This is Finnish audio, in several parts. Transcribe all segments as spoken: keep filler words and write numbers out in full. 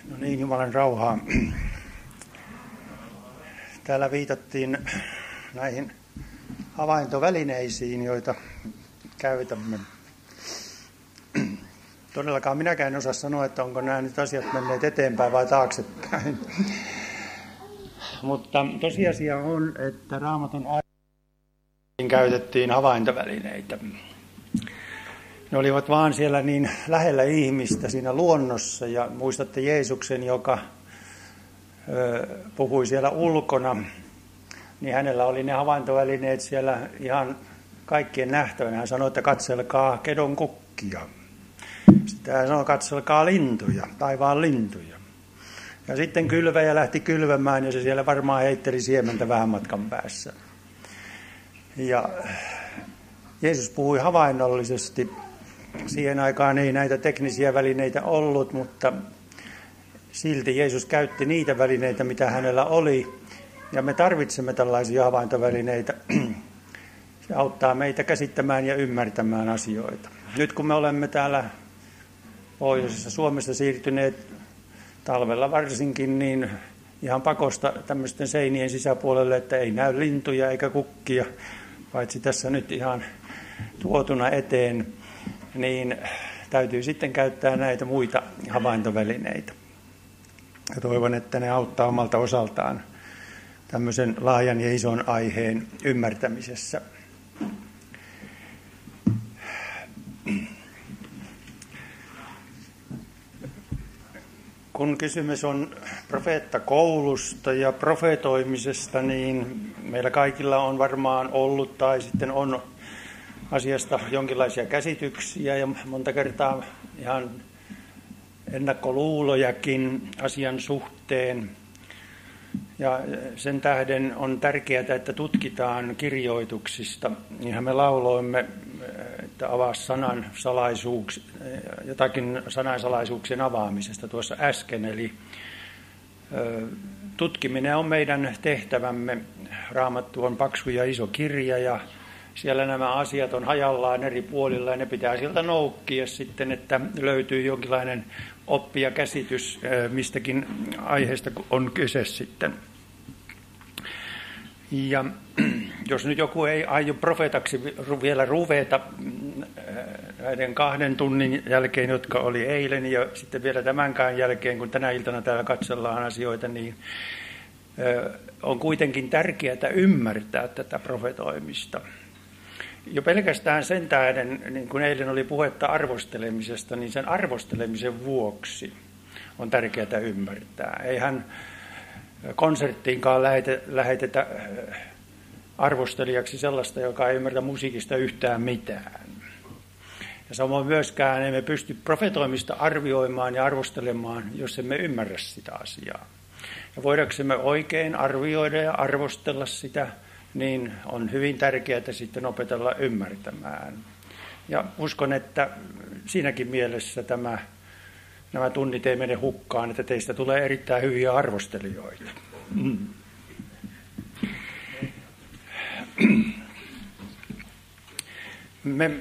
No niin, Jumalan rauhaa. Täällä viitattiin näihin havaintovälineisiin, joita käytämme. Todellakaan minäkään en osaa sanoa, että onko nämä nyt asiat menneet eteenpäin vai taaksepäin. Mutta tosiasia on, että Raamatun aikaan käytettiin havaintovälineitä. Ne olivat vaan siellä niin lähellä ihmistä siinä luonnossa, ja muistatte Jeesuksen, joka ö, puhui siellä ulkona, niin hänellä oli ne havaintovälineet siellä ihan kaikkien nähtävänä. Hän sanoi, että katselkaa kedon kukkia. Sitten hän sanoi, katselkaa lintuja, taivaan lintuja. Ja sitten kylväjä lähti kylvämään, ja se siellä varmaan heitteli siementä vähän matkan päässä. Ja Jeesus puhui havainnollisesti. Siihen aikaan ei näitä teknisiä välineitä ollut, mutta silti Jeesus käytti niitä välineitä, mitä hänellä oli. Ja me tarvitsemme tällaisia havaintovälineitä. Se auttaa meitä käsittämään ja ymmärtämään asioita. Nyt kun me olemme täällä pohjoisessa Suomessa siirtyneet talvella varsinkin, niin ihan pakosta tämmöisten seinien sisäpuolelle, että ei näy lintuja eikä kukkia, paitsi tässä nyt ihan tuotuna eteen, niin täytyy sitten käyttää näitä muita havaintovälineitä. Ja toivon, että ne auttaa omalta osaltaan tämmöisen laajan ja ison aiheen ymmärtämisessä. Kun kysymys on profeettakoulusta ja profetoimisesta, niin meillä kaikilla on varmaan ollut tai sitten on asiasta jonkinlaisia käsityksiä ja monta kertaa ihan ennakkoluulojakin asian suhteen. Ja sen tähden on tärkeää, että tutkitaan kirjoituksista. Niinhän me lauloimme, että avaa sanan salaisuuks, jotakin sanansalaisuuksien avaamisesta tuossa äsken. Eli tutkiminen on meidän tehtävämme. Raamattu on paksu ja iso kirja ja siellä nämä asiat on hajallaan eri puolilla ja ne pitää sieltä noukkia sitten, että löytyy jonkinlainen oppi ja käsitys mistäkin aiheesta on kyse sitten. Ja jos nyt joku ei aio profeetaksi vielä ruveta näiden kahden tunnin jälkeen, jotka oli eilen ja sitten vielä tämänkään jälkeen, kun tänä iltana täällä katsellaan asioita, niin on kuitenkin tärkeää ymmärtää tätä profetoimista. Jo pelkästään sen tähden, niin kuin eilen oli puhetta arvostelemisesta, niin sen arvostelemisen vuoksi on tärkeää ymmärtää. Eihän konserttiinkaan lähetetä arvostelijaksi sellaista, joka ei ymmärrä musiikista yhtään mitään. Ja samoin myöskään emme pysty profetoimista arvioimaan ja arvostelemaan, jos emme ymmärrä sitä asiaa. Ja voidaksemme oikein arvioida ja arvostella sitä, niin on hyvin tärkeää sitten opetella ymmärtämään. Ja uskon, että siinäkin mielessä tämä, nämä tunnit ei mene hukkaan, että teistä tulee erittäin hyviä arvostelijoita. Mm. Me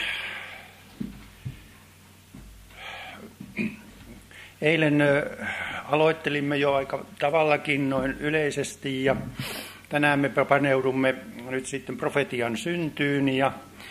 eilen aloittelimme jo aika tavallakin noin yleisesti ja tänään me paneudumme nyt sitten profetian syntyyn ja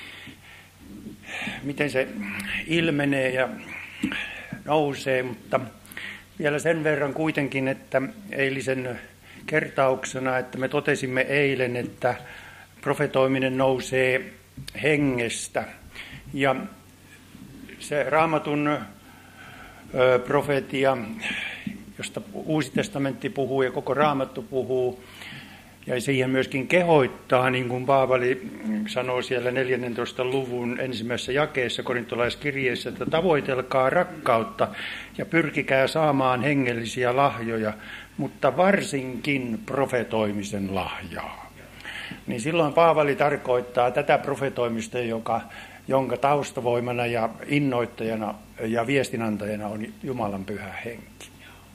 miten se ilmenee ja nousee, mutta vielä sen verran kuitenkin, että eilisen kertauksena, että me totesimme eilen, että profetoiminen nousee hengestä ja se Raamatun profetia, josta Uusi testamentti puhuu ja koko Raamattu puhuu, ja siihen myöskin kehoittaa, niin kuin Paavali sanoo siellä neljännentoista luvun ensimmäisessä jakeessa korintolaiskirjeessä, että tavoitelkaa rakkautta ja pyrkikää saamaan hengellisiä lahjoja, mutta varsinkin profetoimisen lahjaa. Niin silloin Paavali tarkoittaa tätä profetoimista, joka, jonka taustavoimana ja innoittajana ja viestinantajana on Jumalan pyhä henki.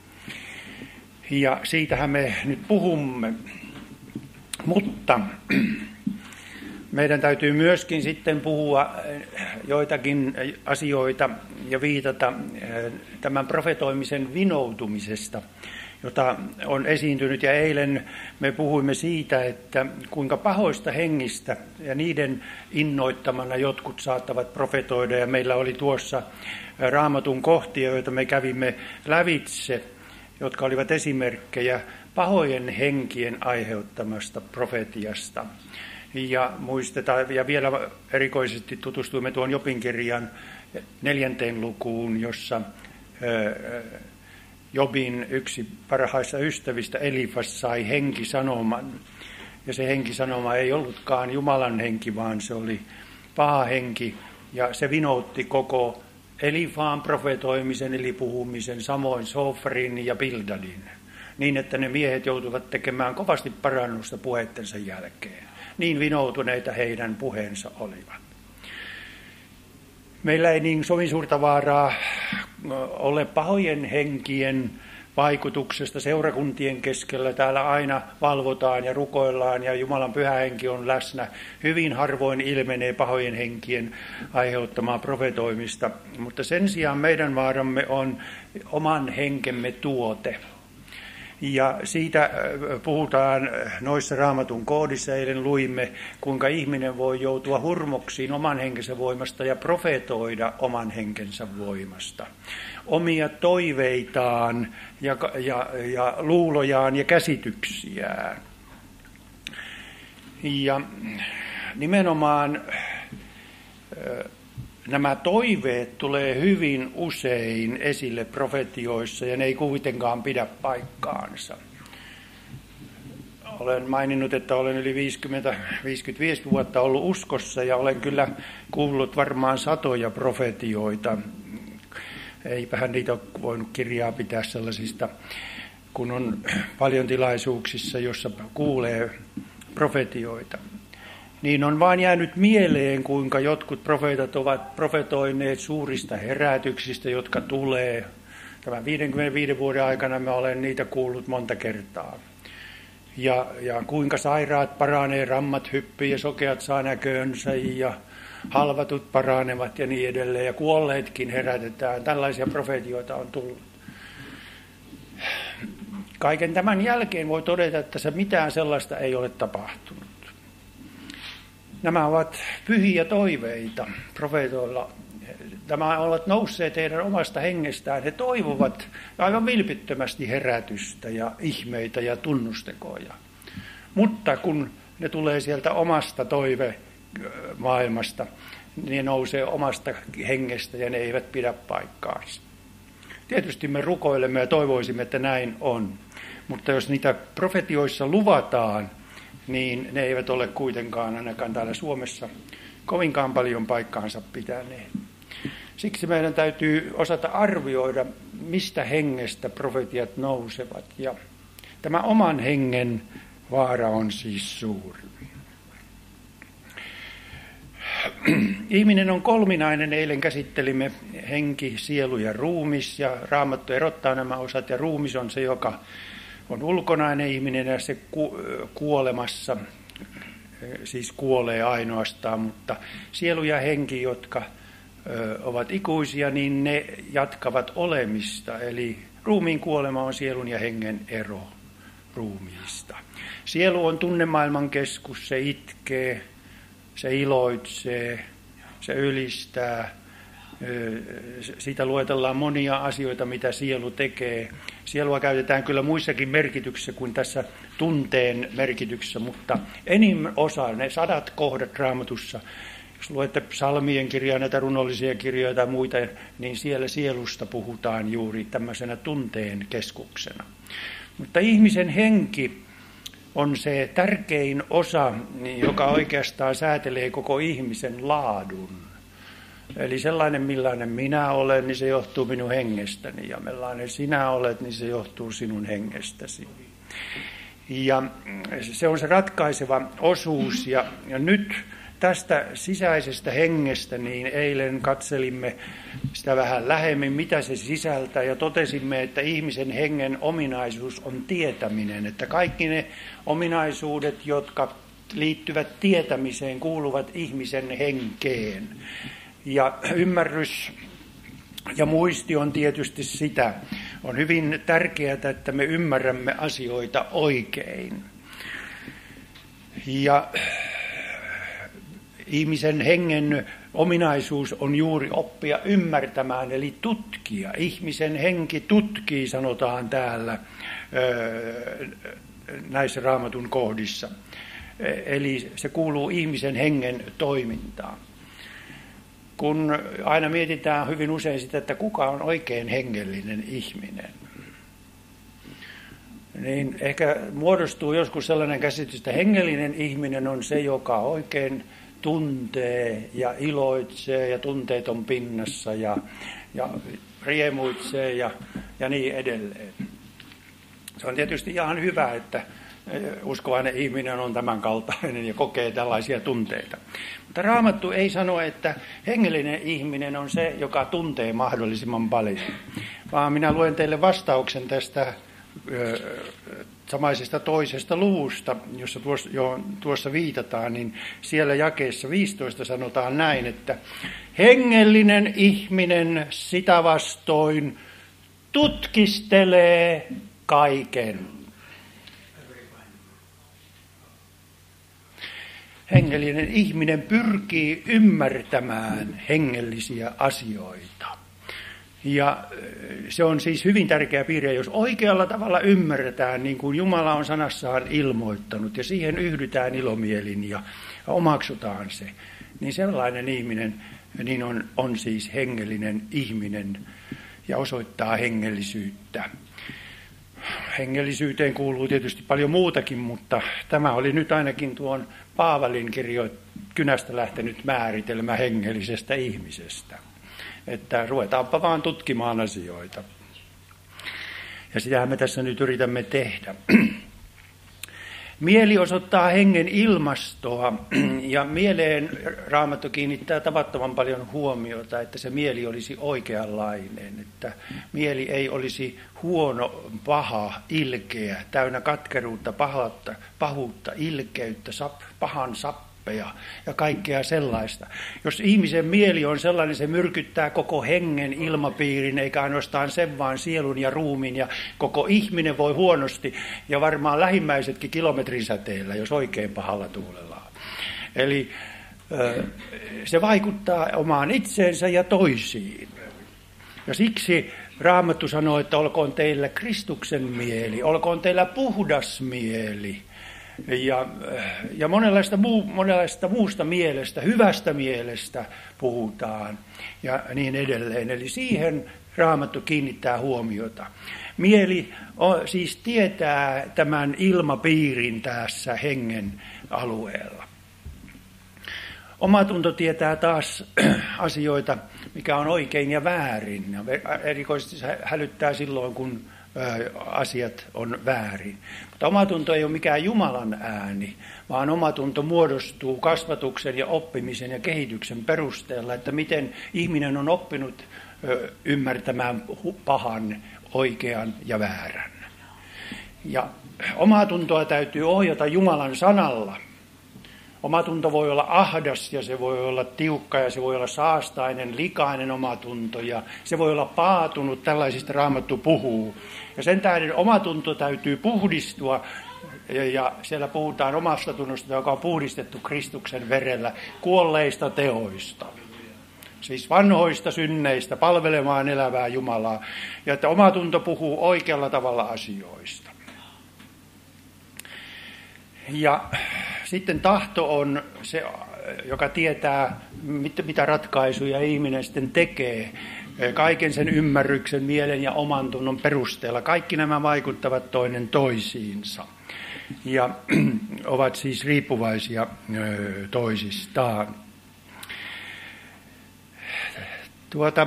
Ja siitähän me nyt puhumme. Mutta Meidän täytyy myöskin sitten puhua joitakin asioita ja viitata tämän profetoimisen vinoutumisesta, jota on esiintynyt. Ja eilen me puhuimme siitä, että kuinka pahoista hengistä ja niiden innoittamana jotkut saattavat profetoida. Ja meillä oli tuossa Raamatun kohtia, joita me kävimme lävitse, jotka olivat esimerkkejä pahojen henkien aiheuttamasta profetiasta. Ja muistetaan, ja vielä erikoisesti tutustuimme tuon Jobin kirjan neljänteen lukuun, jossa Jobin yksi parhaista ystävistä Elifas sai henkisanoman. Ja se henkisanoma ei ollutkaan Jumalan henki, vaan se oli paha henki. Ja se vinoutti koko Elifaan profetoimisen eli puhumisen, samoin Sofrin ja Bildadin. Niin, että ne miehet joutuivat tekemään kovasti parannusta puheittensa jälkeen. Niin vinoutuneita heidän puheensa olivat. Meillä ei niin sovin suurta vaaraa ole pahojen henkien vaikutuksesta seurakuntien keskellä. Täällä aina valvotaan ja rukoillaan ja Jumalan pyhä henki on läsnä. Hyvin harvoin ilmenee pahojen henkien aiheuttamaa profetoimista, mutta sen sijaan meidän vaaramme on oman henkemme tuote. Ja siitä puhutaan noissa Raamatun koodissa, eilen luimme, kuinka ihminen voi joutua hurmoksiin oman henkensä voimasta ja profetoida oman henkensä voimasta. Omia toiveitaan ja, ja, ja luulojaan ja käsityksiään. Ja nimenomaan nämä toiveet tulee hyvin usein esille profetioissa ja ne ei kuitenkaan pidä paikkaansa. Olen maininnut, että olen yli viisikymmentä viisikymmentäviisi vuotta ollut uskossa ja olen kyllä kuullut varmaan satoja profetioita. Eipähän niitä ole voinut kirjaa pitää sellaisista, kun on paljon tilaisuuksissa, jossa kuulee profetioita. Niin on vain jäänyt mieleen, kuinka jotkut profeetat ovat profetoineet suurista herätyksistä, jotka tulee. Tämän viidenkymmenenviiden vuoden aikana mä olen niitä kuullut monta kertaa. Ja, ja kuinka sairaat paranee, rammat hyppii ja sokeat saa näköönsä ja halvatut paranevat ja niin edelleen. Ja kuolleetkin herätetään. Tällaisia profetioita on tullut. Kaiken tämän jälkeen voi todeta, että se mitään sellaista ei ole tapahtunut. Nämä ovat pyhiä toiveita profeetoilla. Nämä ovat nousseet heidän omasta hengestään. He toivovat aivan vilpittömästi herätystä ja ihmeitä ja tunnustekoja. Mutta kun ne tulee sieltä omasta toivemaailmasta, niin ne nousee omasta hengestä ja ne eivät pidä paikkaansa. Tietysti me rukoilemme ja toivoisimme, että näin on. Mutta jos niitä profetioissa luvataan, niin ne eivät ole kuitenkaan ainakaan täällä Suomessa kovinkaan paljon paikkaansa pitäneet. Siksi meidän täytyy osata arvioida, mistä hengestä profetiat nousevat. Ja tämä oman hengen vaara on siis suuri. Ihminen on kolminainen. Eilen käsittelimme henki, sielu ja ruumis. Ja Raamattu erottaa nämä osat. Ja ruumis on se, joka on ulkonainen ihminen ja se kuolemassa, siis kuolee ainoastaan, mutta sielu ja henki, jotka ovat ikuisia, niin ne jatkavat olemista. Eli ruumiin kuolema on sielun ja hengen ero ruumiista. Sielu on tunnemaailman keskus, se itkee, se iloitsee, se ylistää. Siitä luetellaan monia asioita, mitä sielu tekee. Sielua käytetään kyllä muissakin merkityksissä kuin tässä tunteen merkityksessä, mutta enim osa, ne sadat kohdat Raamatussa, jos luette psalmien kirjaa, näitä runollisia kirjoja tai muita, niin siellä sielusta puhutaan juuri tämmöisenä tunteen keskuksena. Mutta ihmisen henki on se tärkein osa, joka oikeastaan säätelee koko ihmisen laadun. Eli sellainen, millainen minä olen, niin se johtuu minun hengestäni. Ja millainen sinä olet, niin se johtuu sinun hengestäsi. Ja se on se ratkaiseva osuus. Ja, ja nyt tästä sisäisestä hengestä, niin eilen katselimme sitä vähän lähemmin, mitä se sisältää. Ja totesimme, että ihmisen hengen ominaisuus on tietäminen. Että kaikki ne ominaisuudet, jotka liittyvät tietämiseen, kuuluvat ihmisen henkeen. Ja ymmärrys ja muisti on tietysti sitä. On hyvin tärkeää, että me ymmärrämme asioita oikein. Ja ihmisen hengen ominaisuus on juuri oppia ymmärtämään, eli tutkia. Ihmisen henki tutkii, sanotaan täällä näissä Raamatun kohdissa. Eli se kuuluu ihmisen hengen toimintaan. Kun aina mietitään hyvin usein sitä, että kuka on oikein hengellinen ihminen, niin ehkä muodostuu joskus sellainen käsitys, että hengellinen ihminen on se, joka oikein tuntee ja iloitsee ja tunteet on pinnassa ja, ja riemuitsee ja, ja niin edelleen. Se on tietysti ihan hyvä, että uskovainen ihminen on tämän kaltainen ja kokee tällaisia tunteita. Mutta Raamattu ei sano, että hengellinen ihminen on se, joka tuntee mahdollisimman paljon, vaan minä luen teille vastauksen tästä samaisesta toisesta luvusta, jossa tuossa, johon tuossa viitataan, niin siellä jakeessa viisitoista sanotaan näin, että hengellinen ihminen sitä vastoin tutkistelee kaiken. Hengellinen ihminen pyrkii ymmärtämään hengellisiä asioita. Ja se on siis hyvin tärkeä piirre, jos oikealla tavalla ymmärretään, niin kuin Jumala on sanassaan ilmoittanut, ja siihen yhdytään ilomielin ja omaksutaan se, niin sellainen ihminen niin on, on siis hengellinen ihminen ja osoittaa hengellisyyttä. Hengellisyyteen kuuluu tietysti paljon muutakin, mutta tämä oli nyt ainakin tuon Paavalin kirjo kynästä lähtenyt määritelmä hengellisestä ihmisestä. Että ruvetaanpa vaan tutkimaan asioita. Ja sitähän me tässä nyt yritämme tehdä. Mieli osoittaa hengen ilmastoa ja mieleen Raamattu kiinnittää tavattoman paljon huomiota, että se mieli olisi oikeanlainen, että mieli ei olisi huono, paha, ilkeä, täynnä katkeruutta, pahuutta, pahuutta ilkeyttä, sap, pahan sappeja ja kaikkea sellaista. Jos ihmisen mieli on sellainen, se myrkyttää koko hengen ilmapiirin, eikä ainoastaan sen vaan sielun ja ruumiin, ja koko ihminen voi huonosti, ja varmaan lähimmäisetkin kilometrin säteellä, jos oikein pahalla tuulellaan. Eli se vaikuttaa omaan itseensä ja toisiin. Ja siksi Raamattu sanoo, että olkoon teillä Kristuksen mieli, olkoon teillä puhdas mieli, ja, ja monenlaista, muu, monenlaista muusta mielestä, hyvästä mielestä puhutaan ja niin edelleen. Eli siihen Raamattu kiinnittää huomiota. Mieli on, siis tietää tämän ilmapiirin tässä hengen alueella. Omatunto tietää taas asioita, mikä on oikein ja väärin. Erikoisesti se hälyttää silloin, kun asiat on väärin. Mutta omatunto ei ole mikään Jumalan ääni, vaan omatunto muodostuu kasvatuksen ja oppimisen ja kehityksen perusteella, että miten ihminen on oppinut ymmärtämään pahan, oikean ja väärän. Ja omatuntoa täytyy ohjata Jumalan sanalla. Omatunto voi olla ahdas ja se voi olla tiukka ja se voi olla saastainen, likainen omatunto ja se voi olla paatunut, tällaisista Raamattu puhuu. Ja sen tähden omatunto täytyy puhdistua ja siellä puhutaan omasta tunnosta, joka on puhdistettu Kristuksen verellä kuolleista teoista. Siis vanhoista synneistä palvelemaan elävää Jumalaa ja että omatunto puhuu oikealla tavalla asioista. Ja sitten tahto on se, joka tietää, mitä ratkaisuja ihminen sitten tekee kaiken sen ymmärryksen, mielen ja oman tunnon perusteella. Kaikki nämä vaikuttavat toinen toisiinsa ja ovat siis riippuvaisia toisistaan. Tuota,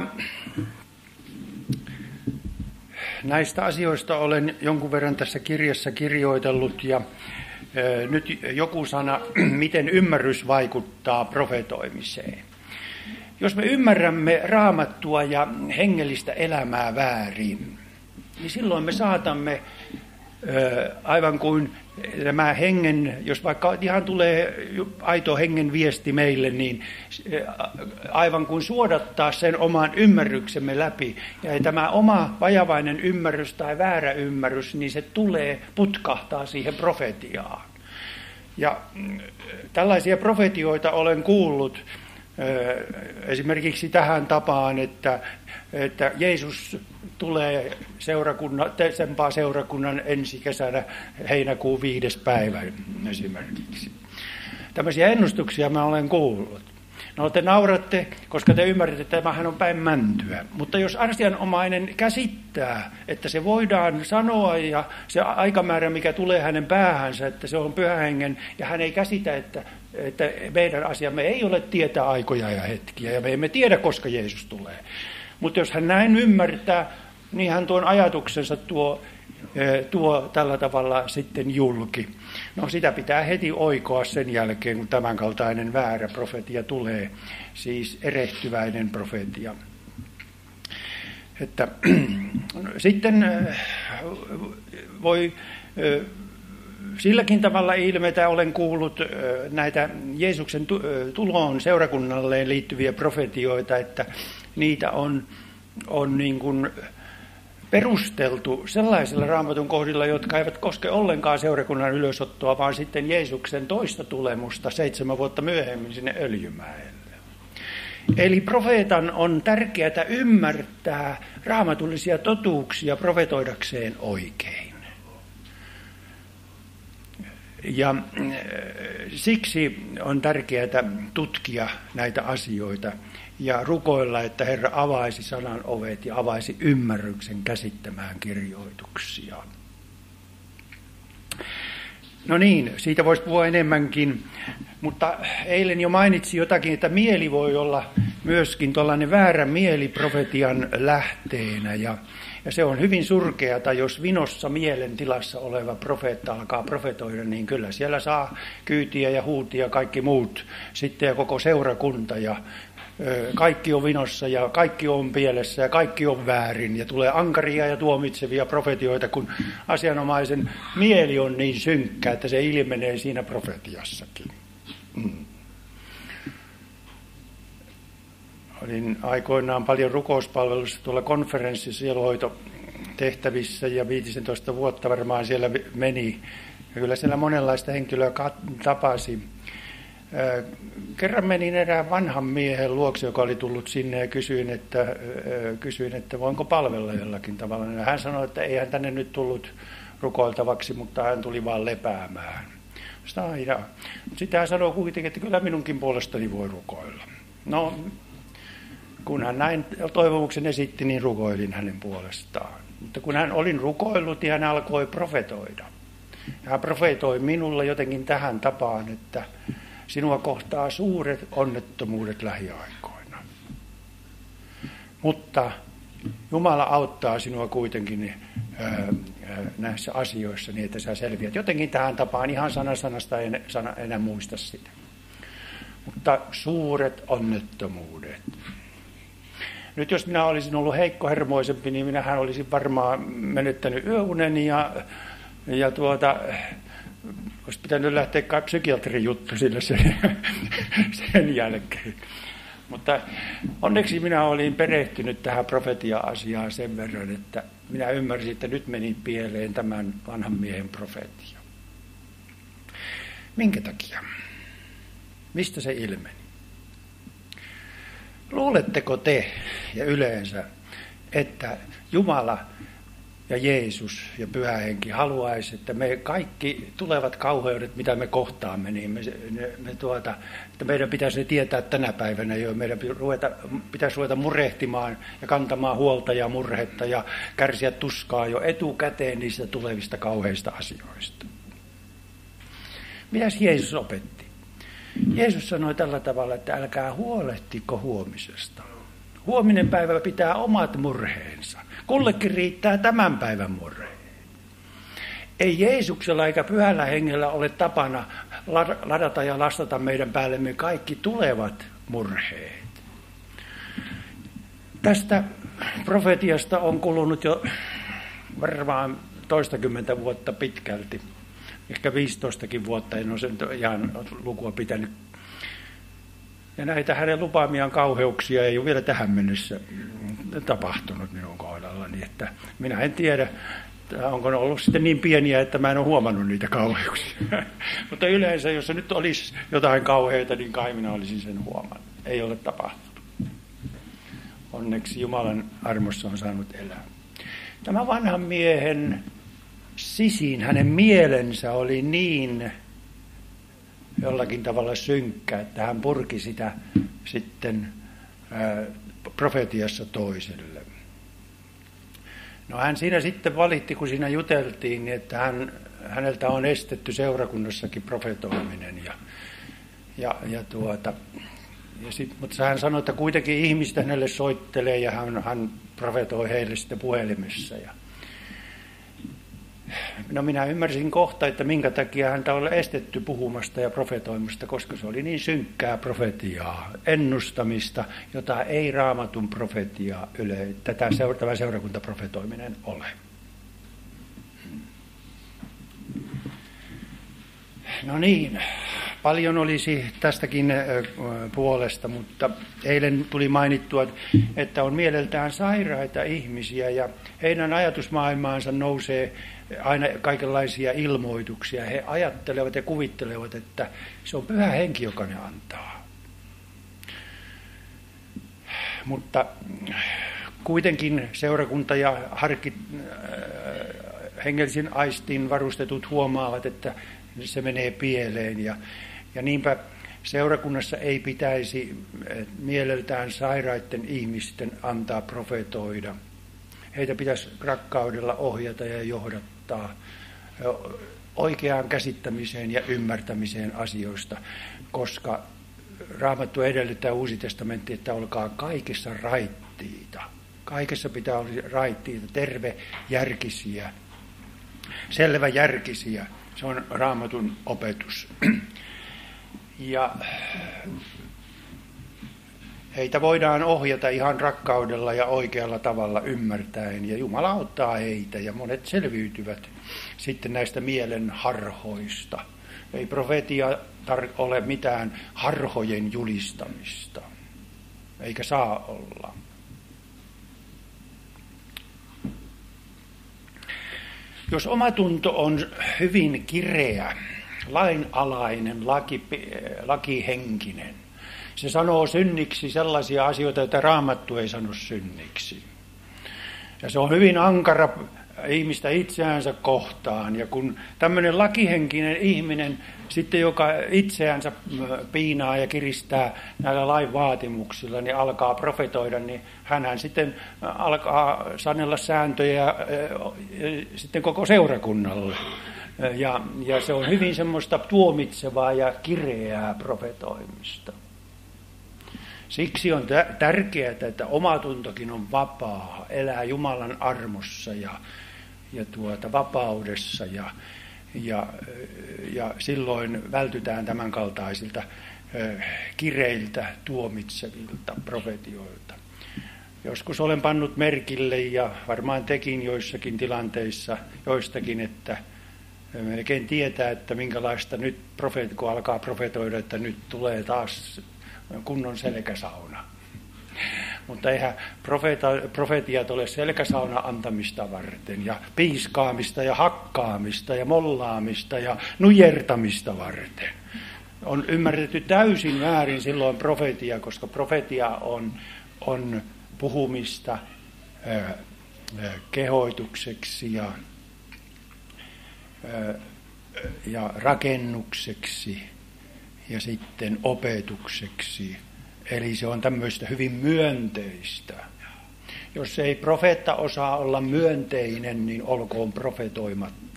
näistä asioista olen jonkun verran tässä kirjassa kirjoitellut ja nyt joku sana, miten ymmärrys vaikuttaa profetoimiseen. Jos me ymmärrämme Raamattua ja hengellistä elämää väärin, niin silloin me saatamme aivan kuin nämä hengen, jos vaikka ihan tulee aito hengen viesti meille, niin aivan kuin suodattaa sen oman ymmärryksemme läpi. Ja tämä oma vajavainen ymmärrys tai väärä ymmärrys, niin se tulee, putkahtaa siihen profetiaan. Ja tällaisia profetioita olen kuullut esimerkiksi tähän tapaan, että, että Jeesus tulee seurakunnan, Tsempaa seurakunnan ensi kesänä heinäkuun viides päivä esimerkiksi. Tämmöisiä ennustuksia mä olen kuullut. No te nauratte, koska te ymmärrätte, että tämähän on päin mäntyä. Mutta jos asianomainen käsittää, että se voidaan sanoa ja se aikamäärä, mikä tulee hänen päähänsä, että se on pyhän hengen, ja hän ei käsitä, että, että meidän asiamme ei ole tietää aikoja ja hetkiä, ja me emme tiedä, koska Jeesus tulee. Mutta jos hän näin ymmärtää, niin hän tuon ajatuksensa tuo, tuo tällä tavalla sitten julki. No sitä pitää heti oikoa sen jälkeen, kun tämänkaltainen väärä profetia tulee, siis erehtyväinen profetia. Että, sitten voi silläkin tavalla ilmetä, olen kuullut näitä Jeesuksen tuloon seurakunnalleen liittyviä profetioita, että niitä on, on niin kuin perusteltu sellaisilla Raamatun kohdilla, jotka eivät koske ollenkaan seurakunnan ylösottoa, vaan sitten Jeesuksen toista tulemusta seitsemän vuotta myöhemmin sinne Öljymäelle. Eli profeetan on tärkeää ymmärtää raamatullisia totuuksia profetoidakseen oikein. Ja siksi on tärkeää tutkia näitä asioita ja rukoilla, että Herra avaisi sanan ovet ja avaisi ymmärryksen käsittämään kirjoituksia. No niin, siitä voisi puhua enemmänkin, mutta eilen jo mainitsin jotakin, että mieli voi olla myöskin tuollainen väärä mieli profetian lähteenä. Ja, ja se on hyvin surkeata, jos vinossa mielentilassa oleva profeetta alkaa profetoida, niin kyllä siellä saa kyytiä ja huutia kaikki muut sitten ja koko seurakunta ja kaikki on vinossa ja kaikki on pielessä ja kaikki on väärin ja tulee ankaria ja tuomitsevia profetioita, kun asianomaisen mieli on niin synkkä, että se ilmenee siinä profetiassakin. Mm. Olin aikoinaan paljon rukouspalvelussa tuolla konferenssisielhoitotehtävissä ja viisitoista vuotta varmaan siellä meni. Ja kyllä siellä monenlaista henkilöä tapasi. Kerran menin erään vanhan miehen luokse, joka oli tullut sinne ja kysyin, että, kysyin, että voinko palvella jollakin tavalla. Ja hän sanoi, että ei hän tänne nyt tullut rukoiltavaksi, mutta hän tuli vaan lepäämään. Sitten hän sanoi kuitenkin, että kyllä minunkin puolestani voi rukoilla. No, kun hän näin toivomuksen esitti, niin rukoilin hänen puolestaan. Mutta kun hän olin rukoillut, niin hän alkoi profetoida. Hän profetoi minulle jotenkin tähän tapaan, että sinua kohtaa suuret onnettomuudet lähiaikoina. Mutta Jumala auttaa sinua kuitenkin ää, näissä asioissa niin, että sä selviät. Jotenkin tähän tapaan, ihan sana sanasta en sana, enää muista sitä. Mutta suuret onnettomuudet. Nyt jos minä olisin ollut heikkohermoisempi, niin minähän olisin varmaan menettänyt yöuneni ja, ja tuota... Olisi pitänyt lähteä kai psykiatrin juttu sille sen, sen jälkeen. Mutta onneksi minä olin perehtynyt tähän profetia-asiaan sen verran, että minä ymmärsin, että nyt meni pieleen tämän vanhan miehen profetia. Minkä takia? Mistä se ilmeni? Luuletteko te ja yleensä, että Jumala ja Jeesus ja Pyhä Henki haluaisi, että me kaikki tulevat kauheudet, mitä me kohtaamme, niin me, me, me tuota, että meidän pitäisi ne tietää tänä päivänä jo. Meidän ruveta, pitäisi ruveta murehtimaan ja kantamaan huolta ja murhetta ja kärsiä tuskaa jo etukäteen niistä tulevista kauheista asioista. Mitäs Jeesus opetti? Jeesus sanoi tällä tavalla, että älkää huolehtiko huomisesta. Huominen päivä pitää omat murheensa. Kullekin riittää tämän päivän murhe. Ei Jeesuksella eikä Pyhällä Hengellä ole tapana ladata ja lastata meidän päällemme kaikki tulevat murheet. Tästä profetiasta on kulunut jo varmaan toistakymmentä vuotta pitkälti. Ehkä viisitoistakin vuotta, en ole sen ihan lukua pitänyt. Ja näitä hänen lupaamiaan kauheuksia ei ole vielä tähän mennessä tapahtunut minun kohdallani. Että minä en tiedä, onko ne ollut sitten niin pieniä, että mä en ole huomannut niitä kauheuksia. Mutta yleensä, jos se nyt olisi jotain kauheita, niin kai minä olisin sen huomannut. Ei ole tapahtunut. Onneksi Jumalan armossa on saanut elää. Tämä vanhan miehen sisin, hänen mielensä oli niin jollakin tavalla synkkä, että hän purki sitä sitten ää, profetiassa toiselle. No hän siinä sitten valitti, kun siinä juteltiin, niin että hän, häneltä on estetty seurakunnassakin profetoiminen. Ja, ja, ja tuota, ja sit, mutta hän sanoi, että kuitenkin ihmistä hänelle soittelee ja hän, hän profetoi heille sitten puhelimessa. Ja no minä ymmärsin kohta, että minkä takia häntä oli estetty puhumasta ja profetoimasta, koska se oli niin synkkää profetiaa, ennustamista, jota ei Raamatun profetiaa yle, tätä seuraava seurakuntaprofetoiminen ole. No niin, paljon olisi tästäkin puolesta, mutta eilen tuli mainittua, että on mieleltään sairaita ihmisiä ja heidän ajatusmaailmaansa nousee aina kaikenlaisia ilmoituksia. He ajattelevat ja kuvittelevat, että se on Pyhä Henki, joka ne antaa. Mutta kuitenkin seurakunta ja harkit, hengellisin aistin varustetut huomaavat, että se menee pieleen. Ja, ja niinpä seurakunnassa ei pitäisi mieleltään sairaiden ihmisten antaa profetoida. Heitä pitäisi rakkaudella ohjata ja johdattaa oikeaan käsittämiseen ja ymmärtämiseen asioista, koska Raamattu edellyttää Uusi testamentti, että olkaa kaikessa raittiita. Kaikessa pitää olla raittiita, tervejärkisiä, selväjärkisiä. Se on Raamatun opetus. Ja heitä voidaan ohjata ihan rakkaudella ja oikealla tavalla ymmärtäen, ja Jumala auttaa heitä, ja monet selviytyvät sitten näistä mielen harhoista. Ei profetia tar- ole mitään harhojen julistamista, eikä saa olla. Jos omatunto on hyvin kireä, lainalainen, laki, lakihenkinen, se sanoo synniksi sellaisia asioita, joita Raamattu ei sano synniksi. Ja se on hyvin ankara ihmistä itseänsä kohtaan. Ja kun tämmöinen lakihenkinen ihminen, sitten joka itseänsä piinaa ja kiristää näillä lain vaatimuksilla, niin alkaa profetoida, niin hänhän sitten alkaa sanella sääntöjä sitten koko seurakunnalle. Ja, ja se on hyvin semmoista tuomitsevaa ja kireää profetoimista. Siksi on tärkeää, että omatuntokin on vapaa, elää Jumalan armossa ja, ja tuota, vapaudessa ja, ja, ja silloin vältytään tämän kaltaisilta kireiltä, tuomitsevilta profetioilta. Joskus olen pannut merkille ja varmaan tekin joissakin tilanteissa joistakin, että melkein tietää, että minkälaista nyt, profeet, kun alkaa profetoida, että nyt tulee taas kunnon selkäsauna. Mutta eihän profeeta, profetiat ole selkäsauna antamista varten ja piiskaamista ja hakkaamista ja mollaamista ja nujertamista varten. On ymmärretty täysin väärin silloin profetia, koska profetia on, on puhumista ää, kehoitukseksi ja, ää, ja rakennukseksi ja sitten opetukseksi. Eli se on tämmöistä hyvin myönteistä. Jos ei profeetta osaa olla myönteinen, niin olkoon profetoimatta.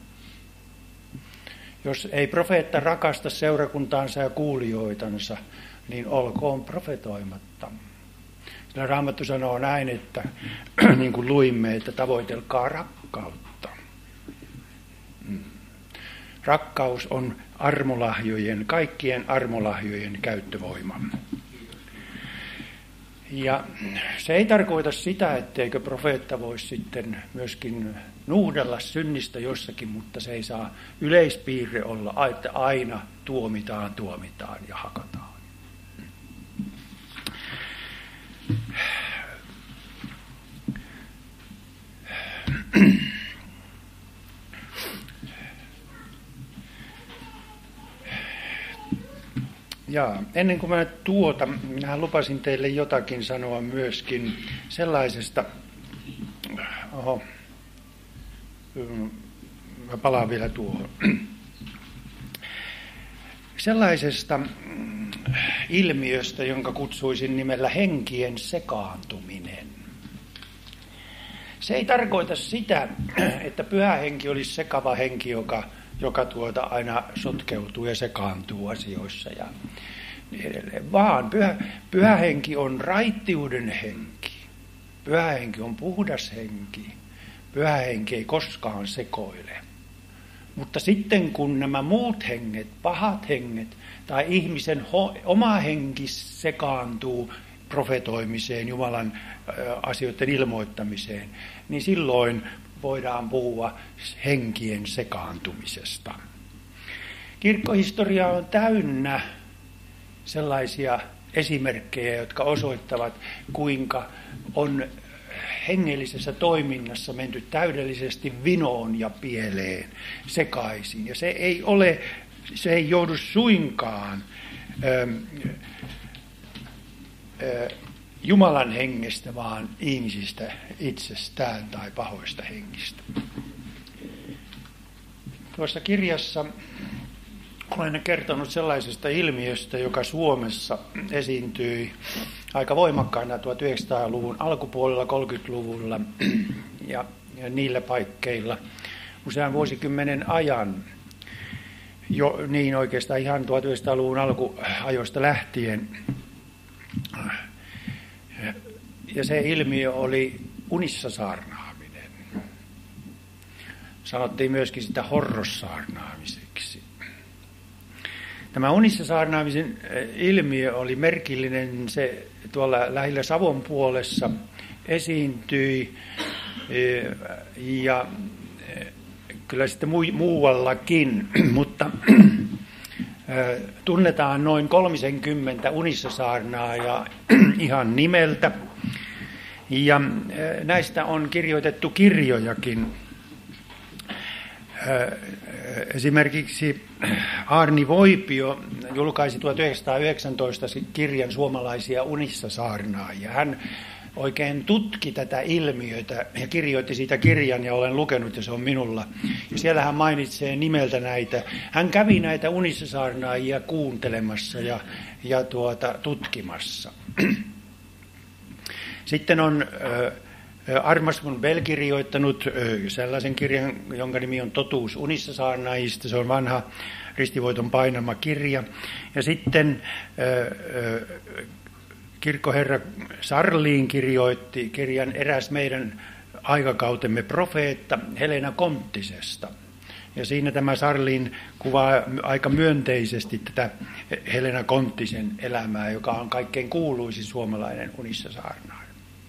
Jos ei profeetta rakasta seurakuntaansa ja kuulijoitansa, niin olkoon profetoimatta. Sillä Raamattu sanoo näin, että niin kuin luimme, että tavoitelkaa rakkautta. Rakkaus on armolahjojen, kaikkien armolahjojen käyttövoima. Ja se ei tarkoita sitä, etteikö profeetta voisi sitten myöskin nuhdella synnistä jossakin, mutta se ei saa yleispiirre olla, että aina tuomitaan, tuomitaan ja hakataan. Ja ennen kuin mä tuota, minä lupasin teille jotakin sanoa myöskin sellaisesta, oho, mä palaan vielä tuohon, sellaisesta ilmiöstä, jonka kutsuisin nimellä henkien sekaantuminen. Se ei tarkoita sitä, että pyhä henki olisi sekava henki, joka joka tuota aina sotkeutuu ja sekaantuu asioissa ja niin edelleen. Vaan pyhä, pyhä henki on raittiuden henki. Pyhä henki on puhdas henki. Pyhä henki ei koskaan sekoile. Mutta sitten kun nämä muut henget, pahat henget tai ihmisen ho- oma henki sekaantuu profetoimiseen, Jumalan ä, asioiden ilmoittamiseen, niin silloin voidaan puhua henkien sekaantumisesta. Kirkkohistoria on täynnä sellaisia esimerkkejä, jotka osoittavat, kuinka on hengellisessä toiminnassa menty täydellisesti vinoon ja pieleen sekaisin. Ja se ei ole, se ei joudu suinkaan ö, ö, Jumalan hengestä, vaan ihmisistä itsestään tai pahoista hengistä. Tuossa kirjassa olen kertonut sellaisesta ilmiöstä, joka Suomessa esiintyi aika voimakkaana tuhatyhdeksänsataaluvun alkupuolella, kolmekymmentäluvulla ja, ja niillä paikkeilla usean vuosikymmenen ajan. Jo, niin oikeastaan ihan tuhatyhdeksänsataaluvun alkuajoista lähtien. Ja se ilmiö oli unissa saarnaaminen. Sanottiin myöskin sitä horrossaarnaamiseksi. Tämä unissa saarnaamisen ilmiö oli merkillinen. Se tuolla lähellä Savon puolessa esiintyi ja kyllä sitten muuallakin, mutta tunnetaan noin kolmekymmentä unissa saarnaajaa ihan nimeltä. Ja näistä on kirjoitettu kirjojakin. Esimerkiksi Aarni Voipio julkaisi tuhatyhdeksänsataayhdeksäntoista kirjan Suomalaisia unissa saarnaajia. Hän oikein tutki tätä ilmiötä ja kirjoitti siitä kirjan ja olen lukenut ja se on minulla. Ja siellä hän mainitsee nimeltä näitä. Hän kävi näitä unissa saarnaajia kuuntelemassa ja, ja tuota, tutkimassa. Sitten on äh, Armas von Bell kirjoittanut äh, sellaisen kirjan, jonka nimi on Totuus unissa saarnaajista. Se on vanha ristivoiton painama kirja. Ja sitten äh, äh, kirkkoherra Sarliin kirjoitti kirjan eräs meidän aikakautemme profeetta Helena Konttisesta. Ja siinä tämä Sarliin kuvaa aika myönteisesti tätä Helena Konttisen elämää, joka on kaikkein kuuluisin suomalainen unissa saarnaaja.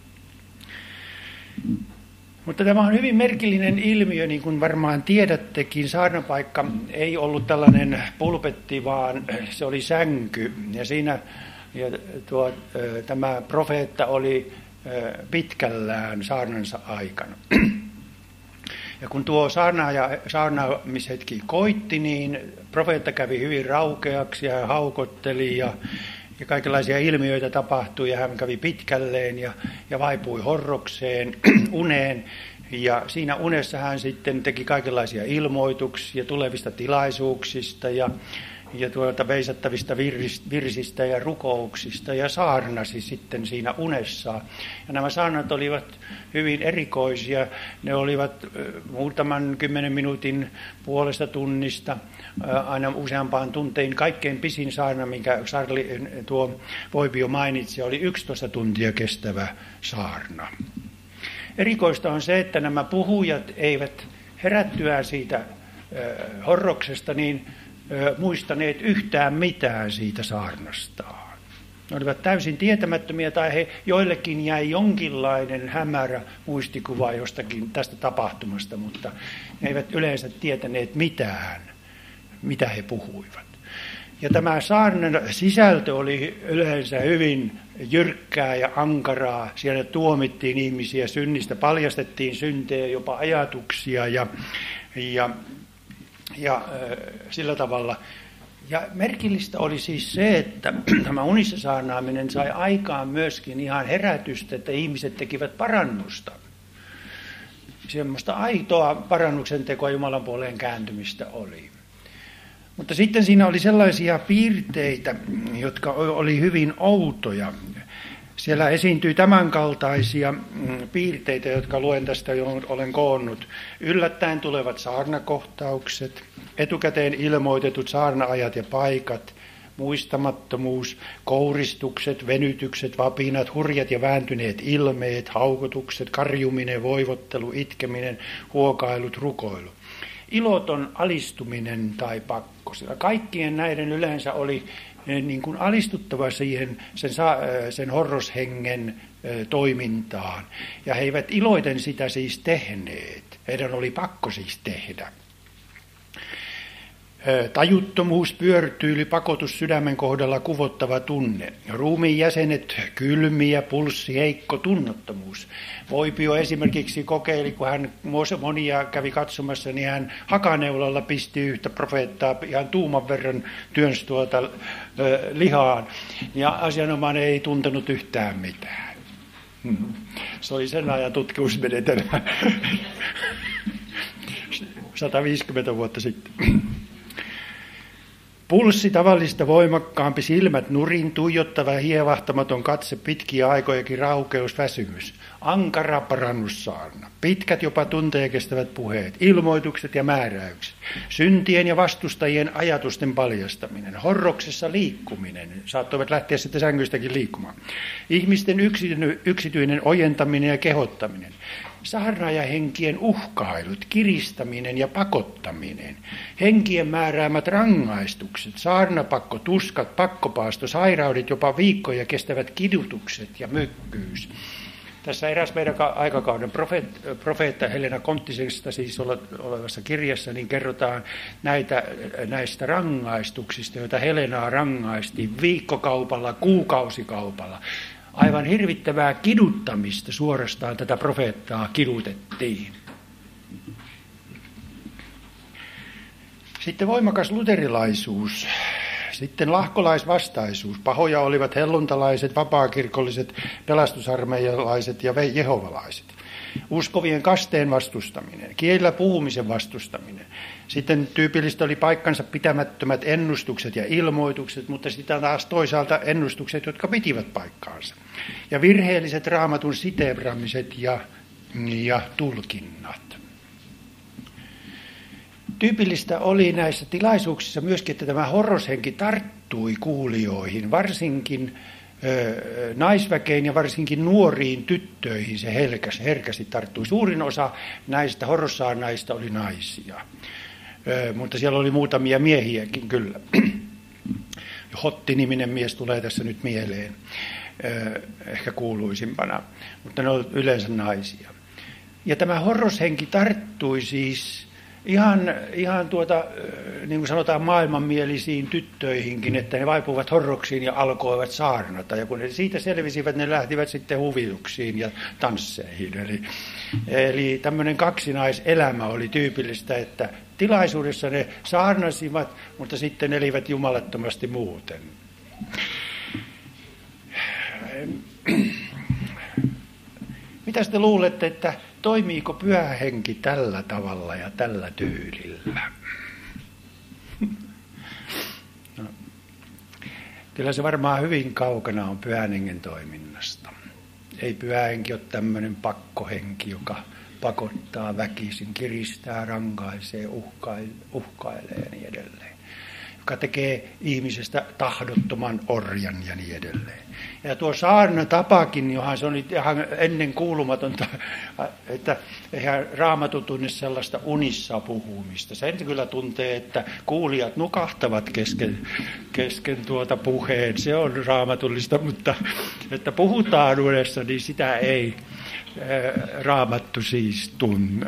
Mutta tämä on hyvin merkillinen ilmiö, niin kuin varmaan tiedättekin. Saarnapaikka ei ollut tällainen pulpetti, vaan se oli sänky. Ja siinä ja tuo, tämä profeetta oli pitkällään saarnansa aikana. Ja kun tuo saarnaaja, saarnaamishetki koitti, niin profeetta kävi hyvin raukeaksi ja haukotteli ja, ja kaikenlaisia ilmiöitä tapahtui ja hän kävi pitkälleen ja, ja vaipui horrokseen, uneen. Ja siinä unessa hän sitten teki kaikenlaisia ilmoituksia tulevista tilaisuuksista ja, ja tuolta veisattavista virsistä ja rukouksista ja saarnasi sitten siinä unessaan. Ja nämä saarnat olivat hyvin erikoisia. Ne olivat muutaman kymmenen minuutin puolesta tunnista aina useampaan tuntiin. Kaikkein pisin saarna, minkä Sarli, tuo Voipio mainitsi, oli yksitoista tuntia kestävä saarna. Erikoista on se, että nämä puhujat eivät herättyään siitä horroksesta niin muistaneet yhtään mitään siitä saarnastaan. Ne olivat täysin tietämättömiä tai he, joillekin jäi jonkinlainen hämärä muistikuva jostakin tästä tapahtumasta, mutta he eivät yleensä tietäneet mitään, mitä he puhuivat. Ja tämä saarnan sisältö oli yleensä hyvin jyrkkää ja ankaraa. Siellä tuomittiin ihmisiä synnistä, paljastettiin syntejä, jopa ajatuksia ja, ja, ja äh, sillä tavalla. Ja merkillistä oli siis se, että tämä unissa saarnaaminen sai aikaan myöskin ihan herätystä, että ihmiset tekivät parannusta. Semmoista aitoa parannuksen tekoa Jumalan puoleen kääntymistä oli. Mutta sitten siinä oli sellaisia piirteitä, jotka oli hyvin outoja. Siellä esiintyi tämänkaltaisia piirteitä, jotka luen tästä, johon olen koonnut. Yllättäen tulevat saarnakohtaukset, etukäteen ilmoitetut saarnaajat ja paikat, muistamattomuus, kouristukset, venytykset, vapinat, hurjat ja vääntyneet ilmeet, haukotukset, karjuminen, voivottelu, itkeminen, huokailut, rukoilu. Iloton alistuminen tai pakko. Kaikkien näiden yleensä oli niin kuin alistuttava siihen sen, sen horroshengen toimintaan. Ja he eivät iloiten sitä siis tehneet. Heidän oli pakko siis tehdä. Tajuttomuus, pyörtyyli, pakotus sydämen kohdalla kuvottava tunne. Ruumiin jäsenet kylmiä, pulssi heikko, tunnottomuus. Voipio esimerkiksi kokeili, kun hän monia kävi katsomassa, niin hän hakaneulalla pisti yhtä profeettaa ihan tuuman verran työnsi tuota ö, lihaan. Ja asianomainen ei tuntenut yhtään mitään. Se oli sen ajan tutkimusmenetelmä. sata viisikymmentä vuotta sitten. Pulssi tavallista voimakkaampi, silmät nurin, tuijottava ja hievahtamaton katse, pitkiä aikojakin raukeus, väsymys. Ankara parannussaarna, pitkät jopa tunteja kestävät puheet, ilmoitukset ja määräykset, syntien ja vastustajien ajatusten paljastaminen, horroksessa liikkuminen, saattoivat lähteä sitten sängyistäkin liikkumaan, ihmisten yksityinen ojentaminen ja kehottaminen, saarnaajahenkien uhkailut, kiristäminen ja pakottaminen, henkien määräämät rangaistukset, saarnapakko, tuskat, pakkopaasto, sairaudet, jopa viikkoja kestävät kidutukset ja mykkyys. Tässä eräs meidän aikakauden profeetta, profeetta Helena Konttisesta siis olevassa kirjassa niin kerrotaan näitä, näistä rangaistuksista, joita Helenaa rangaistiin viikkokaupalla, kuukausikaupalla. Aivan hirvittävää kiduttamista suorastaan tätä profeettaa kidutettiin. Sitten voimakas luterilaisuus. Sitten lahkolaisvastaisuus. Pahoja olivat helluntalaiset, vapaakirkolliset, pelastusarmeijalaiset ja jehovalaiset. Uskovien kasteen vastustaminen, kielillä puhumisen vastustaminen. Sitten tyypillistä oli paikkansa pitämättömät ennustukset ja ilmoitukset, mutta sitten taas toisaalta ennustukset, jotka pitivät paikkaansa. Ja virheelliset raamatun siteeraamiset ja, ja tulkinnat. Tyypillistä oli näissä tilaisuuksissa myöskin, että tämä horroshenki tarttui kuulijoihin, varsinkin ö, naisväkeen ja varsinkin nuoriin tyttöihin se herkäs, herkästi tarttui. Suurin osa näistä horrossaarnaista oli naisia, ö, mutta siellä oli muutamia miehiäkin kyllä. Hotti-niminen mies tulee tässä nyt mieleen, ö, ehkä kuuluisimpana, mutta ne olivat yleensä naisia. Ja tämä horroshenki tarttui siis Ihan, ihan tuota, niin kuin sanotaan, maailmanmielisiin tyttöihinkin, että ne vaipuivat horroksiin ja alkoivat saarnata. Ja kun ne siitä selvisivät, ne lähtivät sitten huvituksiin ja tansseihin. Eli, eli tämmöinen kaksinaiselämä oli tyypillistä, että tilaisuudessa ne saarnasivat, mutta sitten elivät jumalattomasti muuten. Mitä te luulette, että toimiiko Pyhä Henki tällä tavalla ja tällä tyylillä? No, kyllä se varmaan hyvin kaukana on Pyhän Hengen toiminnasta. Ei Pyhä Henki ole tämmöinen pakkohenki, joka pakottaa väkisin, kiristää, rankaisee, uhkailee ja niin edelleen. joka tekee ihmisestä tahdottoman orjan ja niin edelleen. Ja tuo saarnatapakin, johon se oli ihan ennen kuulumatonta, että eihän Raamattu tunne sellaista unissa puhumista. Sen kyllä tuntee, että kuulijat nukahtavat kesken, kesken tuota puheen. Se on raamatullista, mutta että puhutaan unessa, niin sitä ei Raamattu siis tunne.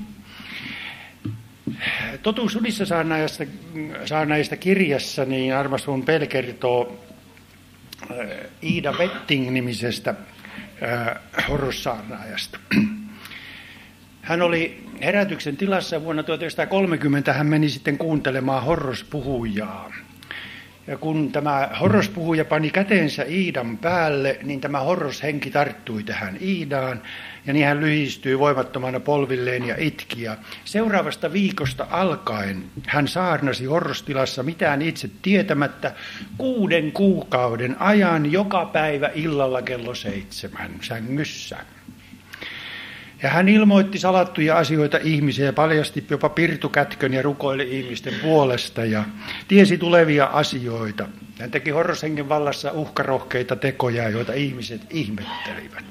Totuus unissa saarnaajasta kirjassa, niin Armas-von Pell kertoo Ida Wetting-nimisestä horrossaarnaajasta. Hän oli herätyksen tilassa ja vuonna tuhatyhdeksänsataakolmekymmentä hän meni sitten kuuntelemaan horrospuhujaa. Ja kun tämä horrospuhuja pani käteensä Iidan päälle, niin tämä horroshenki tarttui tähän Iidaan, ja niin hän lyhistyi voimattomana polvilleen ja itki. Ja seuraavasta viikosta alkaen hän saarnasi horrostilassa mitään itse tietämättä kuuden kuukauden ajan joka päivä illalla kello seitsemän sängyssä. Ja hän ilmoitti salattuja asioita ihmisille ja paljasti jopa pirtukätkön ja rukoili ihmisten puolesta ja tiesi tulevia asioita. Hän teki horroshengen vallassa uhkarohkeita tekoja, joita ihmiset ihmettelivät.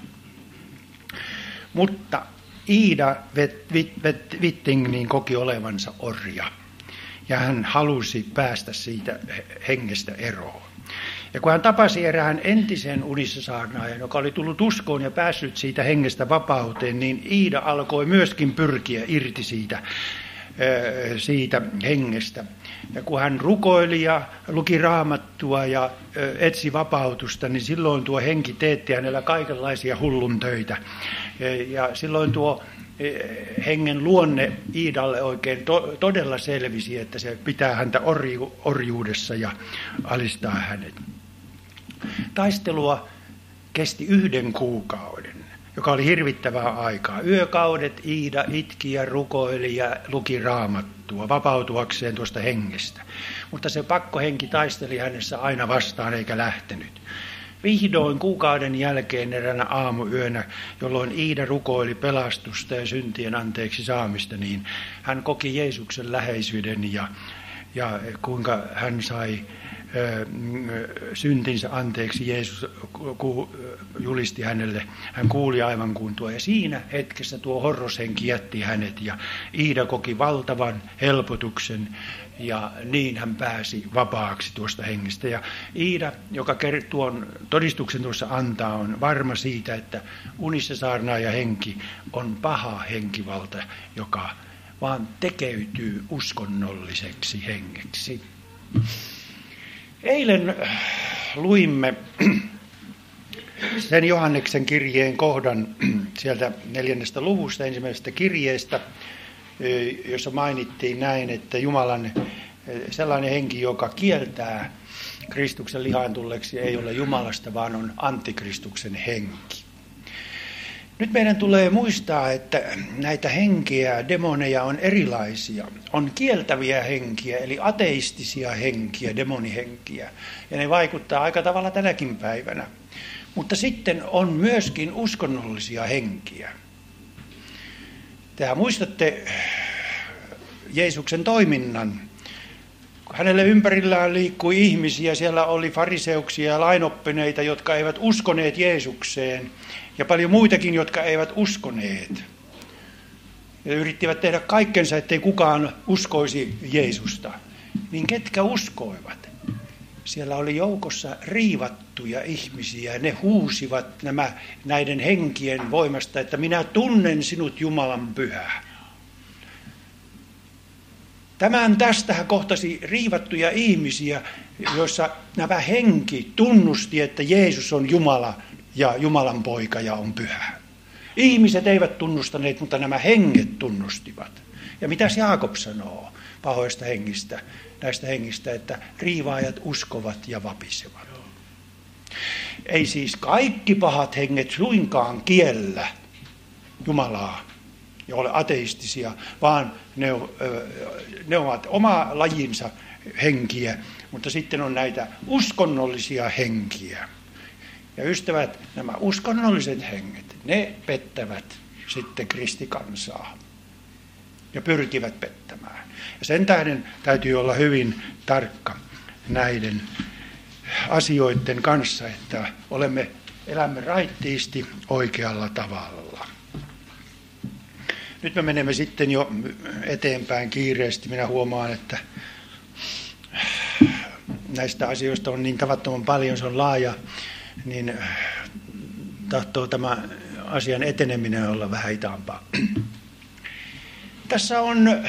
Mutta Ida Wetting niin koki olevansa orja ja hän halusi päästä siitä hengestä eroon. Ja kun hän tapasi erään entisen unissa saarnaajan, joka oli tullut uskoon ja päässyt siitä hengestä vapauteen, niin Iida alkoi myöskin pyrkiä irti siitä, siitä hengestä. Ja kun hän rukoili ja luki Raamattua ja etsi vapautusta, niin silloin tuo henki teetti hänellä kaikenlaisia hullun töitä. Ja silloin tuo hengen luonne Iidalle oikein to, todella selvisi, että se pitää häntä orju, orjuudessa ja alistaa hänet. Taistelua kesti yhden kuukauden, joka oli hirvittävää aikaa. Yökaudet Iida itki ja rukoili ja luki Raamattua vapautuakseen tuosta hengestä. Mutta se pakkohenki taisteli hänessä aina vastaan eikä lähtenyt. Vihdoin kuukauden jälkeen eräänä aamuyönä, jolloin Iida rukoili pelastusta ja syntien anteeksi saamista, niin hän koki Jeesuksen läheisyyden ja, ja kuinka hän sai ö, syntinsä anteeksi. Jeesus ku, julisti hänelle, hän kuuli aivan kuin tuo. Ja siinä hetkessä tuo horroshenki jätti hänet ja Iida koki valtavan helpotuksen. Ja niin hän pääsi vapaaksi tuosta hengestä. Ja Iida, joka tuon todistuksen tuossa antaa, on varma siitä, että unissa saarnaaja henki on paha henkivalta, joka vaan tekeytyy uskonnolliseksi hengeksi. Eilen luimme sen Johanneksen kirjeen kohdan sieltä neljännestä luvusta, ensimmäisestä kirjeestä, jossa mainittiin näin, että Jumalan sellainen henki, joka kieltää Kristuksen lihaan tulleeksi, ei ole Jumalasta, vaan on antikristuksen henki. Nyt meidän tulee muistaa, että näitä henkiä, demoneja on erilaisia. On kieltäviä henkiä, eli ateistisia henkiä, demonihenkiä, ja ne vaikuttaa aika tavalla tänäkin päivänä. Mutta sitten on myöskin uskonnollisia henkiä. Tehän muistatte Jeesuksen toiminnan. Hänelle ympärillään liikkui ihmisiä, siellä oli fariseuksia ja lainoppineita, jotka eivät uskoneet Jeesukseen, ja paljon muitakin, jotka eivät uskoneet. Ja yrittivät tehdä kaikkensa, ettei kukaan uskoisi Jeesusta. Niin ketkä uskoivat? Siellä oli joukossa riivattuja ihmisiä, ne huusivat nämä, näiden henkien voimasta, että minä tunnen sinut Jumalan pyhä. Tämän tästä kohtasi riivattuja ihmisiä, joissa nämä henki tunnusti, että Jeesus on Jumala ja Jumalan poika ja on pyhä. Ihmiset eivät tunnustaneet, mutta nämä henget tunnustivat. Ja mitäs Jaakob sanoo pahoista hengistä, näistä hengistä, että riivaajat uskovat ja vapisevat. Ei siis kaikki pahat henget suinkaan kiellä Jumalaa ja ole ateistisia, vaan ne, ne ovat oma lajinsa henkiä, mutta sitten on näitä uskonnollisia henkiä. Ja ystävät, nämä uskonnolliset henget, ne pettävät sitten kristikansaa. ja pyrkivät pettämään. Ja sen tähden täytyy olla hyvin tarkka näiden asioiden kanssa, että olemme, elämme raittiisti oikealla tavalla. Nyt me menemme sitten jo eteenpäin kiireesti. Minä huomaan, että näistä asioista on niin tavattoman paljon, se on laaja, niin tahtoo tämä asian eteneminen olla vähän hitaampaa. Tässä on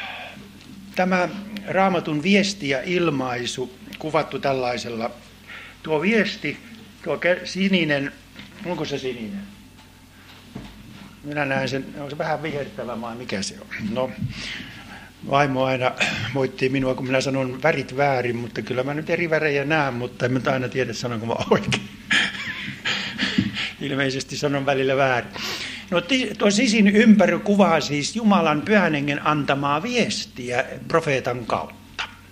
tämä Raamatun viesti ja ilmaisu kuvattu tällaisella. Tuo viesti, tuo sininen, onko se sininen? Minä näen sen, on se vähän vihertävä vai mikä se on? No, vaimo aina moittii minua, kun minä sanon värit väärin, mutta kyllä mä nyt eri värejä näen, mutta en mä aina tiedä, sanonko mä oikein. Ilmeisesti sanon välillä väärin. No tuo sisin ympärö kuvaa siis Jumalan Pyhän Hengen antamaa viestiä profeetan kautta.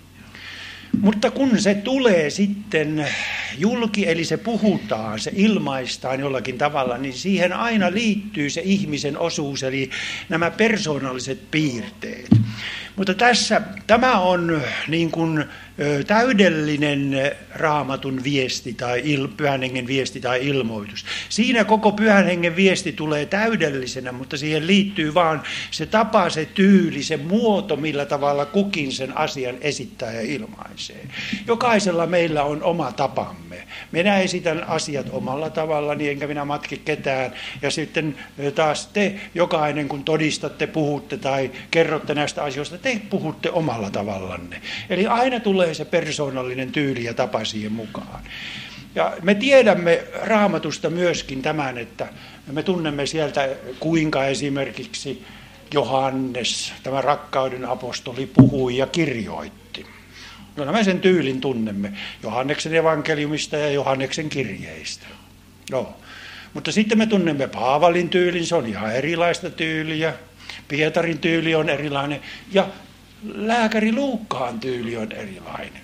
Mutta kun se tulee sitten julki, eli se puhutaan, se ilmaistaan jollakin tavalla, niin siihen aina liittyy se ihmisen osuus, eli nämä persoonalliset piirteet. Mutta tässä tämä on niin kuin täydellinen Raamatun viesti tai il, Pyhän Hengen viesti tai ilmoitus. Siinä koko Pyhän Hengen viesti tulee täydellisenä, mutta siihen liittyy vaan se tapa, se tyyli, se muoto, millä tavalla kukin sen asian esittää ja ilmaisee. Jokaisella meillä on oma tapamme. Minä esitän asiat omalla tavallani, enkä minä matki ketään. Ja sitten taas te, jokainen, kun todistatte, puhutte tai kerrotte näistä asioista, te puhutte omalla tavallanne. Eli aina tulee se persoonallinen tyyli ja tapa siihen mukaan. Ja me tiedämme Raamatusta myöskin tämän, että me tunnemme sieltä, kuinka esimerkiksi Johannes, tämä rakkauden apostoli, puhui ja kirjoitti. Kyllä me sen tyylin tunnemme Johanneksen evankeliumista ja Johanneksen kirjeistä. No. Mutta sitten me tunnemme Paavalin tyylin, se on ihan erilaista tyyliä. Pietarin tyyli on erilainen ja lääkäri Luukkaan tyyli on erilainen.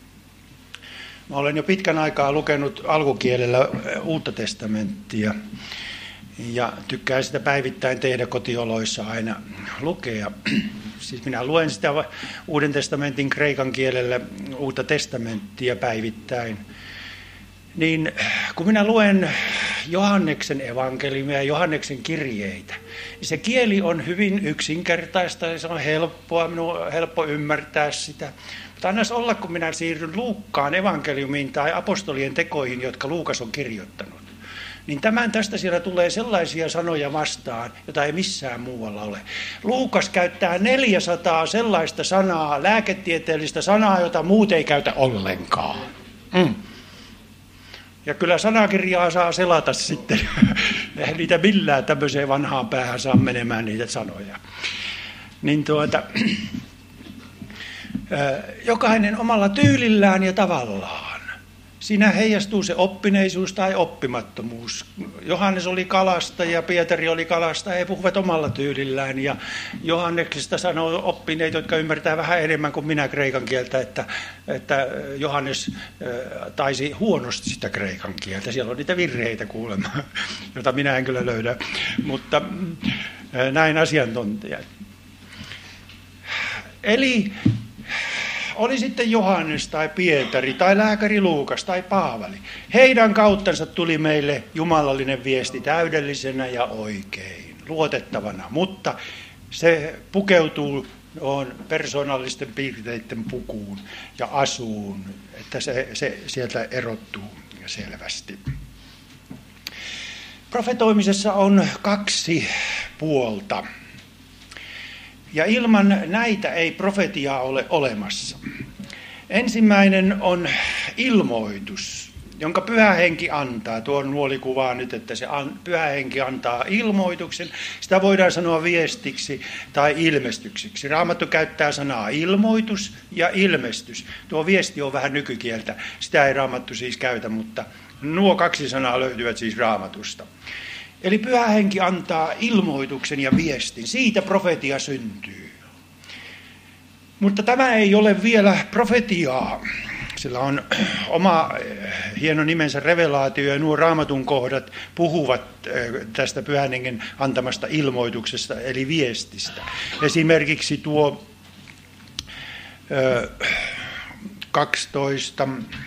Mä olen jo pitkän aikaa lukenut alkukielellä Uutta testamenttia ja tykkään sitä päivittäin tehdä kotioloissa aina lukea. Siis minä luen sitä Uuden testamentin kreikan kielellä Uutta testamenttia päivittäin. Niin kun minä luen Johanneksen evankeliumia ja Johanneksen kirjeitä, niin se kieli on hyvin yksinkertaista ja se on helppoa, minun on helppo ymmärtää sitä. Mutta annas olla, kun minä siirryn Luukkaan evankeliumiin tai apostolien tekoihin, jotka Luukas on kirjoittanut. Niin tämän tästä siellä tulee sellaisia sanoja vastaan, jota ei missään muualla ole. Luukas käyttää neljäsataa sellaista sanaa, lääketieteellistä sanaa, jota muut ei käytä ollenkaan. Mm. Ja kyllä sanakirjaa saa selata sitten. Eihän niitä millään tämmöiseen vanhaan päähän saa menemään niitä sanoja. Niin tuota, jokainen omalla tyylillään ja tavallaan. Siinä heijastuu se oppineisuus tai oppimattomuus. Johannes oli kalastaja, Pietari oli kalastaja, he puhuvat omalla tyylillään. Ja Johanneksesta sanoo oppineet, jotka ymmärtää vähän enemmän kuin minä kreikan kieltä, että, että Johannes taisi huonosti sitä kreikan kieltä. Siellä on niitä virheitä kuulemma, jota minä en kyllä löydä, mutta näin asiantuntijat. Eli oli sitten Johannes tai Pietari tai lääkäri Luukas tai Paavali. Heidän kauttansa tuli meille jumalallinen viesti täydellisenä ja oikein, luotettavana, mutta se pukeutuu on persoonallisten piirteiden pukuun ja asuun, että se, se sieltä erottuu selvästi. Profetoimisessa on kaksi puolta. Ja ilman näitä ei profetiaa ole olemassa. Ensimmäinen on ilmoitus, jonka Pyhä Henki antaa. Tuon nuolikuvaa nyt, että se Pyhä Henki antaa ilmoituksen. Sitä voidaan sanoa viestiksi tai ilmestyksiksi. Raamattu käyttää sanaa ilmoitus ja ilmestys. Tuo viesti on vähän nykykieltä. Sitä ei Raamattu siis käytä, mutta nuo kaksi sanaa löytyvät siis Raamatusta. Eli Pyhä Henki antaa ilmoituksen ja viestin. Siitä profetia syntyy. Mutta tämä ei ole vielä profetiaa. Sillä on oma hieno nimensä revelaatio, ja nuo Raamatun kohdat puhuvat tästä Pyhän Hengen antamasta ilmoituksesta, eli viestistä. Esimerkiksi tuo kaksitoista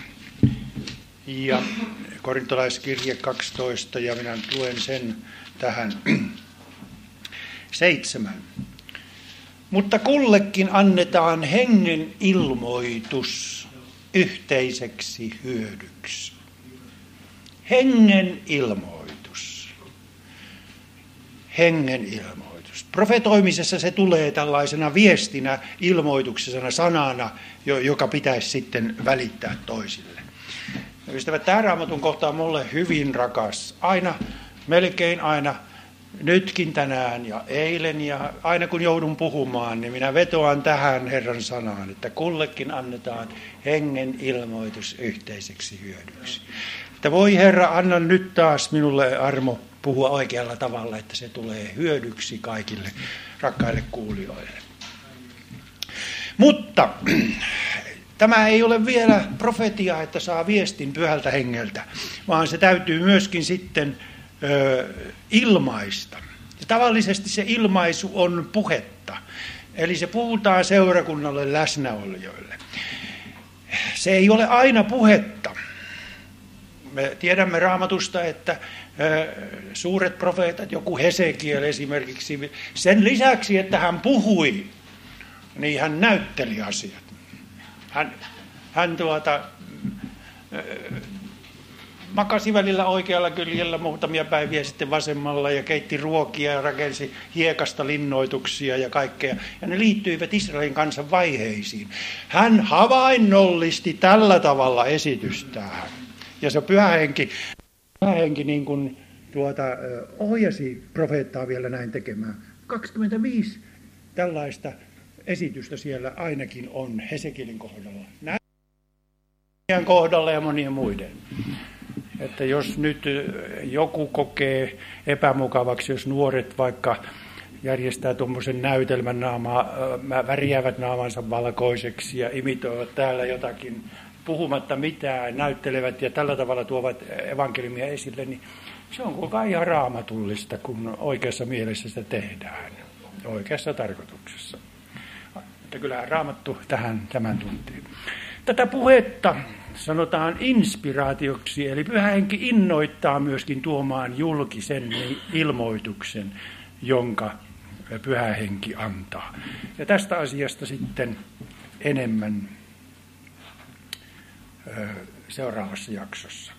ja korintolaiskirje kaksitoista, ja minä luen sen tähän seitsemän. Mutta kullekin annetaan hengen ilmoitus yhteiseksi hyödyksi. Hengen ilmoitus. Hengen ilmoitus. Profetoimisessa se tulee tällaisena viestinä, ilmoituksena, sanana, joka pitäisi sitten välittää toisille. Ystävät, tämä Raamatun kohta on mulle hyvin rakas. Aina, melkein aina, nytkin tänään ja eilen ja aina kun joudun puhumaan, niin minä vetoan tähän Herran sanaan, että kullekin annetaan hengen ilmoitus yhteiseksi hyödyksi. Että voi Herra, anna nyt taas minulle armo puhua oikealla tavalla, että se tulee hyödyksi kaikille rakkaille kuulijoille. Mutta tämä ei ole vielä profetia, että saa viestin Pyhältä Hengeltä, vaan se täytyy myöskin sitten ö, ilmaista. Ja tavallisesti se ilmaisu on puhetta, eli se puhutaan seurakunnalle läsnäolijoille. Se ei ole aina puhetta. Me tiedämme Raamatusta, että ö, suuret profeetat, joku Hesekiel esimerkiksi, sen lisäksi, että hän puhui, niin hän näytteli asiat. Hän, hän tuota, makasi välillä oikealla kyljellä muutamia päiviä sitten vasemmalla ja keitti ruokia ja rakensi hiekasta linnoituksia ja kaikkea. Ja ne liittyivät Israelin kansan vaiheisiin. Hän havainnollisti tällä tavalla esitystään. Ja se Pyhä Henki, Pyhä Henki niin kuin tuota, ohjasi profeettaa vielä näin tekemään. kaksikymmentäviisi tällaista esitystä siellä ainakin on Hesekielin kohdalla. Näin kohdalla ja monien muiden. Että jos nyt joku kokee epämukavaksi, jos nuoret vaikka järjestää tuommoisen näytelmän naamaa, värjäävät naamansa valkoiseksi ja imitoivat täällä jotakin puhumatta mitään, näyttelevät ja tällä tavalla tuovat evankeliumia esille, niin se on kuinka ihan raamatullista, kun oikeassa mielessä sitä tehdään, oikeassa tarkoituksessa. Että kyllähän Raamattu tähän tämän tuntee. Tätä puhetta sanotaan inspiraatioksi, eli Pyhä Henki innoittaa myöskin tuomaan julkisen ilmoituksen, jonka Pyhä Henki antaa. Ja tästä asiasta sitten enemmän seuraavassa jaksossa.